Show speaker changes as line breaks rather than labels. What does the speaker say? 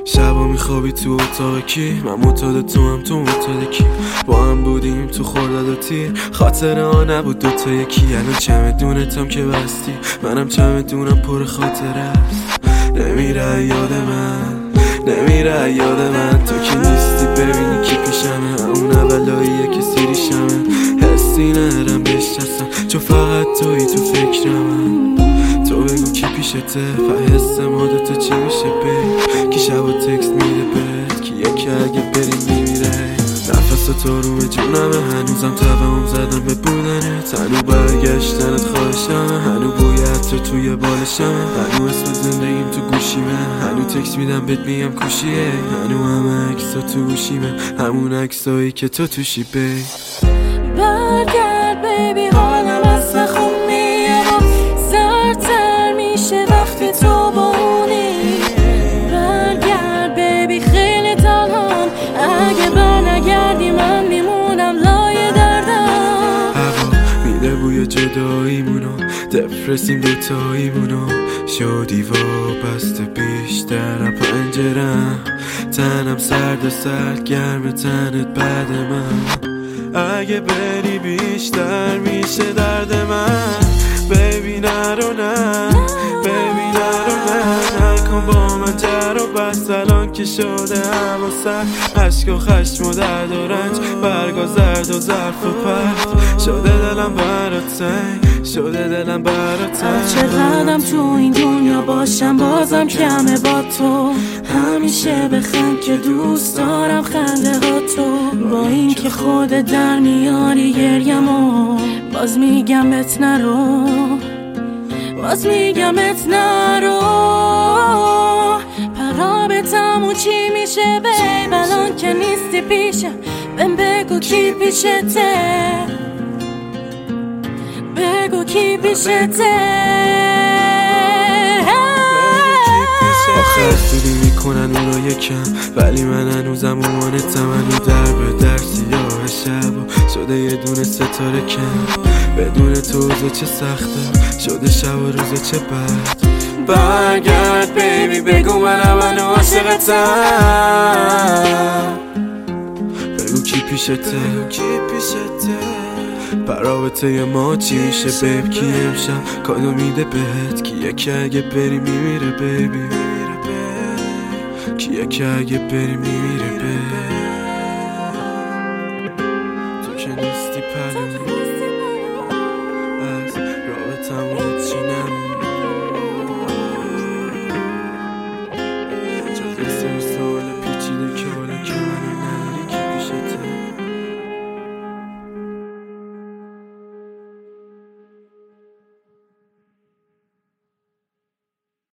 شبا میخوابی تو اتاق کی؟ من معتاد تو هم تو معتاد کی؟ با هم بودیم تو خورداد و تیر، خاطره ها نبود دوتا یکی. الان چمدونتم که بستی، منم چمدونم پر خاطره است. نمیره یاد من، نمیره یاد من. تو که نیستی ببینی کی پیشمه، اون اولاییه که سیریشمه. حسی نرم بشناسم چون فقط توی تو فکرمم. تو بگو کی پیشته و حس ما دوتا چی میشه بی؟ کی شبا تکست میده بهت، کی یکی اگه بریم میمیره. نفس تو رو به جونمه، هنوزم تبهم زدم به بودنت. هنو برگشتنت خواهشمه، هنو بویت تو توی بالشمه. هنو اسم زندگیم تو گوشیمه، هنو تکست میدم بهت میگم کوشیه. هنو همه عکسا تو گوشیمه، همون عکسایی که تو توشی بی.
برگرد بیبی، حالم اصلا خوب میاد، زردتر میشه وقتی تو با اونی. برگرد بیبی، خیلی تنهام، اگه برنگردی من میمونم لای دردم.
هوا میده بوی جداییمونو، دپرسیم دوتاییمونو. شدی وابسته بیشتر پنجرم، تنم سرد و سرد گرم تنت بعد من. اگه بری بیشتر میشه درد من. بیبی نرو نه، بیبی نرو نه، نکن با من جر و بس. الان که شده هوا سرد، عشق و خشم و درد و رنج، برگا زرد و ظرف و پرد. شده دلم برات تنگ، شده دلم برات تنگ.
چقدرم تو این دنیا باشم بازم کمه با تو. همیشه بخند که دوست دارم خنده ها تو. با این که خود در میاری گریمو، باز میگم بهت نرو، باز میگم بهت نرو. پرابتمون چی میشه بیب، الان که نیستی پیشم بهم بگو کی پیشته، بگو کی پیشته.
آخر سودی میکنن اونا یکم، ولی من هنوزم اومانتم. هنو در به در سیاه شب شده یه دونه ستاره کم. بدون تو روزه چه سخته، شده شب و روزه چه بد. برگرد بیبی، بگو منو عاشقتم. بگو کی پیشته، رابطه ما چی میشه بیب؟ کی امشب کادو میده بهت؟ کیه که اگه بری میمیره بیبی؟ کیه که اگه بری میمیره بیب؟ تو که نیستی پلو.